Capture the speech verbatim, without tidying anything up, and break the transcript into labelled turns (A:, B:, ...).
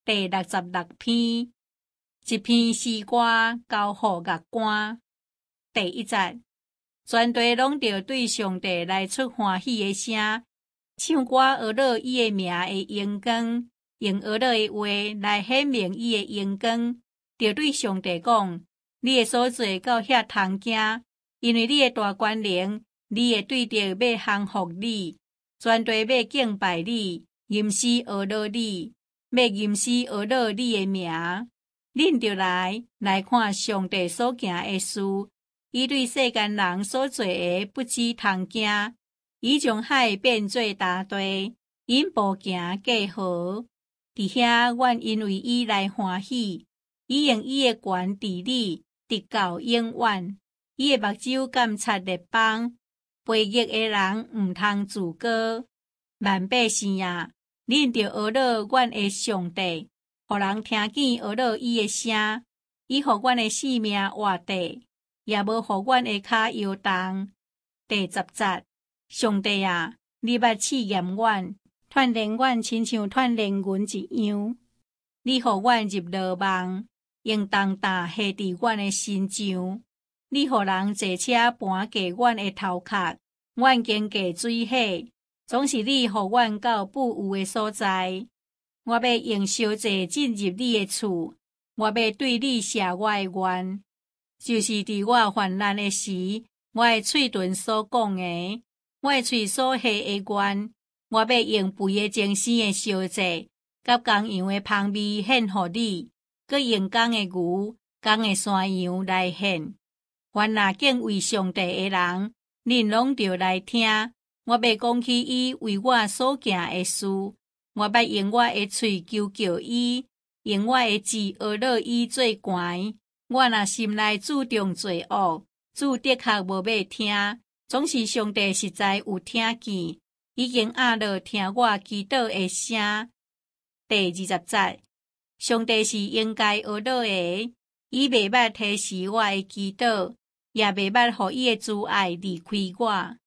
A: 第六十六篇，一篇诗歌交予乐官。第一节，全地拢着对上帝来出欢喜的声，唱歌学乐伊的名的荣光，用学乐的话来显明伊的荣光，着对上帝讲：你的所做到遐通惊，因为你的大权能，你会对着要降服你，全地要敬拜你，吟诗学乐你。要吟诗学乐你的名，恁就来来看上帝所行的事。伊对世间人所做的不知通惊，伊将海变做大地，因步行过河。伫遐，阮因为伊来欢喜。伊用伊的权治理，直到永远。伊的目睭监察列邦，悖逆的人毋通自高。万百姓啊！恁着学乐阮的上帝，互人听见学乐伊的声，伊互阮的性命活地，也无互阮的骹摇动。第十节，上帝啊，你捌试验阮，锻炼阮亲像锻炼银一样。你互阮入牢网，用重担下伫阮的身上。你互人坐车搬过阮的头壳，阮经过水火。总是你互阮到不有的所在，我要用烧祭进入你的厝，我要对你写我的愿，就是伫我患难的时，我的嘴唇所讲的，我的嘴所下的愿，我要用肥的精鲜的烧祭，甲公羊的香味献互你，佮用公的牛、公的山羊来献。凡若敬畏上帝的人，恁拢着来听。我要讲起伊为我所行的事，我要用我的喙求叫伊，用我的舌学乐伊做悬。我若心内注重罪恶，主的确无要听，总是上帝实在有听见，已经压落听我祈祷的声。第二十节，上帝是应该学乐的，伊袂捌提示我的祈祷，也袂捌互伊的慈爱离开我。